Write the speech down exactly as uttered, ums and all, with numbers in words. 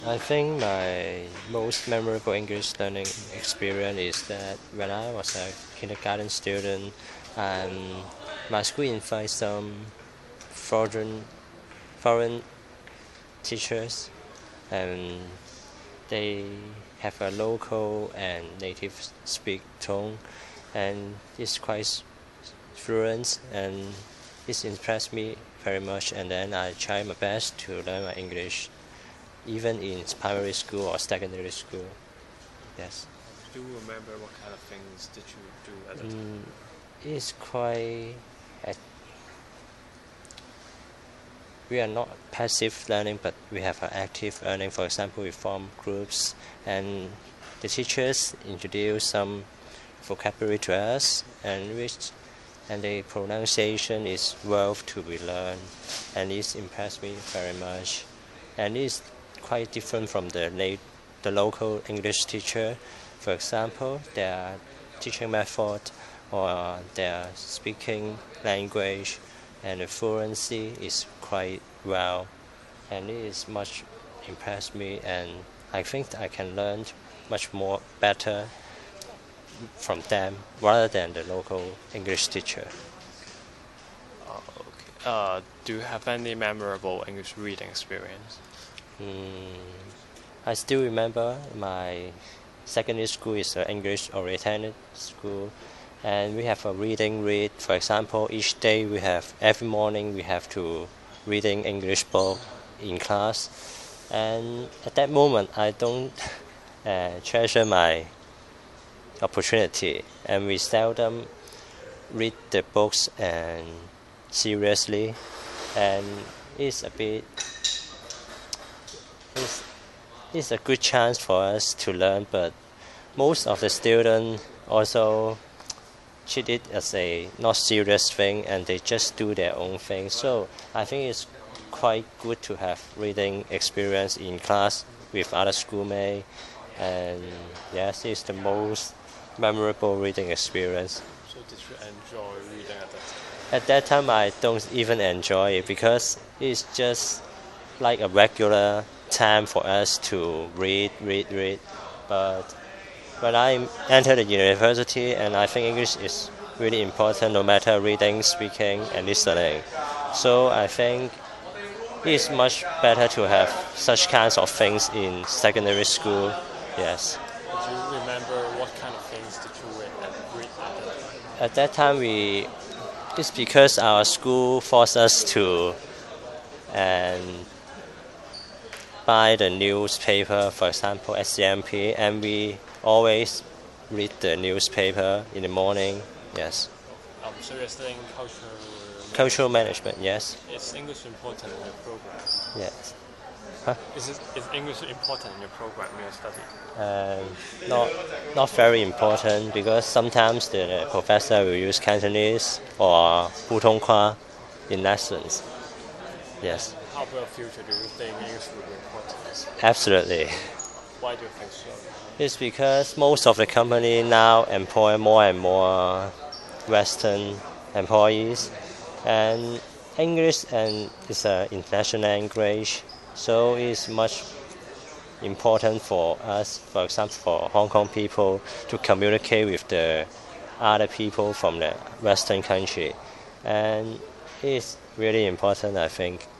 I think my most memorable English learning experience is that when I was a kindergarten student, and my school invited some foreign foreign teachers, and they have a local and native speak tone, and it's quite fluent, and it impressed me very much. And then I try my best to learn my English even in primary school or secondary school. Yes. Do you remember what kind of things did you do at the time? Mm, it's quite. Uh, we are not passive learning, but we have an active learning. For example, we form groups, and the teachers introduce some vocabulary to us, and which and the pronunciation is worth to be learned, and it impressed me very much, and it's quite different from the late, the local English teacher. For example, their teaching method or their speaking language and the fluency is quite well, and it is much impressed me, and I think I can learn much more better from them rather than the local English teacher. Oh, okay. Uh, do you have any memorable English reading experience? Mm, I still remember my secondary school is an English oriented school, and we have a reading read. For example, each day we have every morning we have to reading English book in class, and at that moment I don't uh, treasure my opportunity, and we seldom read the books and seriously, and it's a bit it's, it's a good chance for us to learn, but most of the students also treat it as a not serious thing, and they just do their own thing. So I think it's quite good to have reading experience in class with other schoolmates, and yes, it's the most memorable reading experience. So did you enjoy reading at that time? At that time, I don't even enjoy it because it's just like a regular time for us to read, read, read. But when I entered the university, and I think English is really important, no matter reading, speaking, and listening. So I think it's much better to have such kinds of things in secondary school. Yes. Do you remember what kind of things did you read at, read at that time? At that time, we it's because our school forced us to and buy the newspaper, for example, S C M P, and we always read the newspaper in the morning. Yes. Um, so you're studying cultural Cultural management. Yes. Is English important in your program? Yes. Is, it, is English important in your program when you study? Uh, not not very important because sometimes the, the professor will use Cantonese or Putonghua in lessons. Yes. How about future? Do you think English will be important? Absolutely. Why do you think so? It's because most of the company now employ more and more Western employees, and English and is an international language, so it's much important for us, for example, for Hong Kong people to communicate with the other people from the Western country, and it's really important, I think.